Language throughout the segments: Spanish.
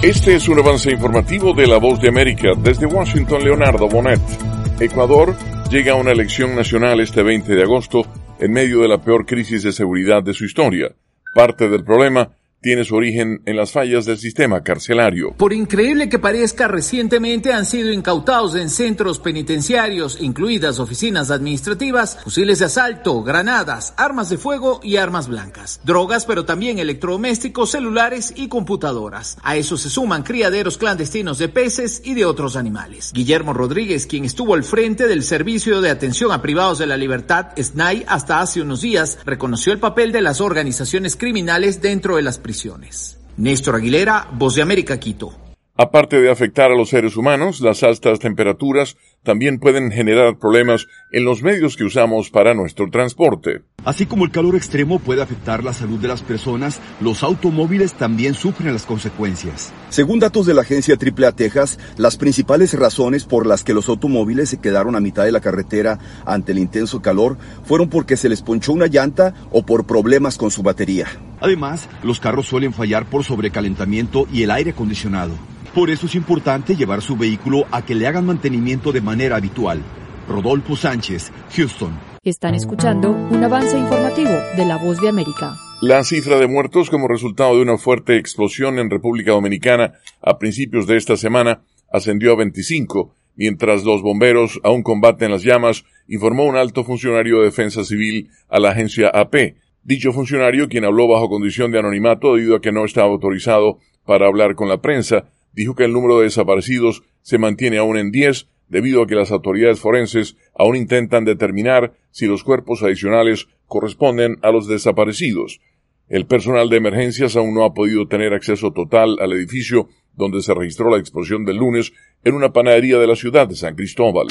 Este es un avance informativo de La Voz de América. Desde Washington, Leonardo Bonet. Ecuador llega a una elección nacional este 20 de agosto en medio de la peor crisis de seguridad de su historia. Parte del problema tiene su origen en las fallas del sistema carcelario. Por increíble que parezca, recientemente han sido incautados en centros penitenciarios, incluidas oficinas administrativas, fusiles de asalto, granadas, armas de fuego y armas blancas, drogas, pero también electrodomésticos, celulares y computadoras. A eso se suman criaderos clandestinos de peces y de otros animales. Guillermo Rodríguez, quien estuvo al frente del Servicio de Atención a Privados de la Libertad, SNAI, hasta hace unos días, reconoció el papel de las organizaciones criminales dentro de las prisiones. Néstor Aguilera, Voz de América, Quito. Aparte de afectar a los seres humanos, las altas temperaturas también pueden generar problemas en los medios que usamos para nuestro transporte. Así como el calor extremo puede afectar la salud de las personas, los automóviles también sufren las consecuencias. Según datos de la agencia AAA Texas, las principales razones por las que los automóviles se quedaron a mitad de la carretera ante el intenso calor fueron porque se les ponchó una llanta o por problemas con su batería. Además, los carros suelen fallar por sobrecalentamiento y el aire acondicionado. Por eso es importante llevar su vehículo a que le hagan mantenimiento de manera habitual. Rodolfo Sánchez, Houston. Están escuchando un avance informativo de La Voz de América. La cifra de muertos como resultado de una fuerte explosión en República Dominicana a principios de esta semana ascendió a 25, mientras los bomberos aún combaten las llamas, informó un alto funcionario de Defensa Civil a la agencia AP. Dicho funcionario, quien habló bajo condición de anonimato debido a que no estaba autorizado para hablar con la prensa, dijo que el número de desaparecidos se mantiene aún en 10, debido a que las autoridades forenses aún intentan determinar si los cuerpos adicionales corresponden a los desaparecidos. El personal de emergencias aún no ha podido tener acceso total al edificio donde se registró la explosión del lunes en una panadería de la ciudad de San Cristóbal.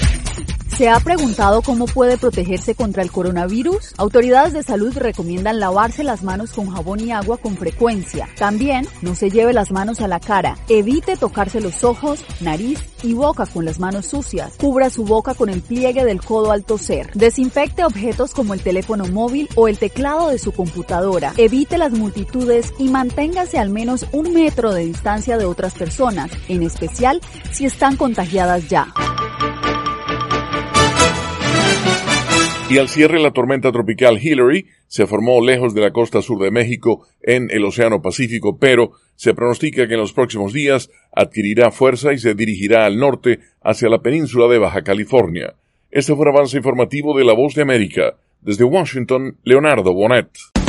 ¿Se ha preguntado cómo puede protegerse contra el coronavirus? Autoridades de salud recomiendan lavarse las manos con jabón y agua con frecuencia. También, no se lleve las manos a la cara. Evite tocarse los ojos, nariz y boca con las manos sucias. Cubra su boca con el pliegue del codo al toser. Desinfecte objetos como el teléfono móvil o el teclado de su computadora. Evite las multitudes y manténgase al menos 1 metro de distancia de otras personas, en especial si están contagiadas ya. Y al cierre, la tormenta tropical Hillary se formó lejos de la costa sur de México en el Océano Pacífico, pero se pronostica que en los próximos días adquirirá fuerza y se dirigirá al norte hacia la península de Baja California. Este fue un avance informativo de La Voz de América. Desde Washington, Leonardo Bonet.